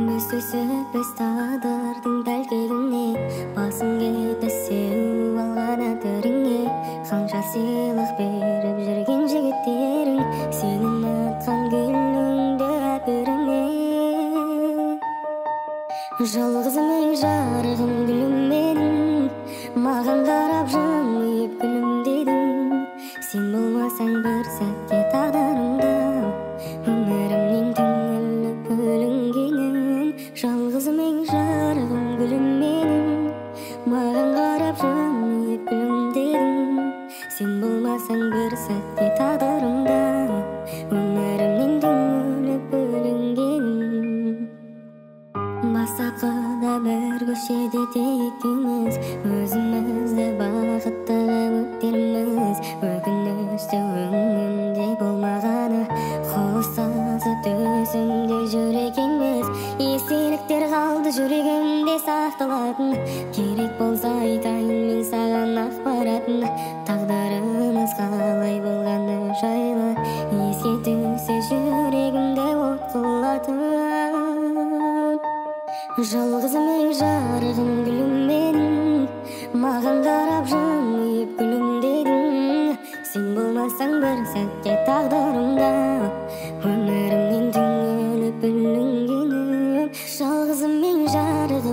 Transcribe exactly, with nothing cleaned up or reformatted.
Өсөп-өс тағдырдың тәлкегіне, басым кетті сеуіп алған әтіріңе. Қанша сыйлық беріп жүрген жігіттерің, сенің атқан гүліңді әперіңе. Жалғызым жарығым гүлім менің, маған қарап жымиып күлімдедің. Сен болмасаң бір сәтке тағдырымда, өмірімнен түңіліп бөлінгенім. Жалғызым жарығым гүлім менің, маған қарап жымиып күлімдедің. Сен болмасаң бір сәтке тағдырымда, өмірімнен түңіліп бөлінгенім. Бастапқыда бір көшеде екеуміз, өзімізді бақытты өттерміз. Өкінішті өңімде болмағаны, қоштасып төсімде жүр екенбіз. Естеліктер қалды жүрегімде сақталатын, керек болса айтайын мен саған ақпаратын. Тағдырымыз қалай болғаны жайлы, еске түссе жүрегімде от қылатын. Жалғызым жарығым гүлім менің, маған қарап жымиып күлімдедің. Сен болмасаң бір сәтке тағдырымда, өмірімнен түңіліп бүлінгенім. Жалғызым жарығым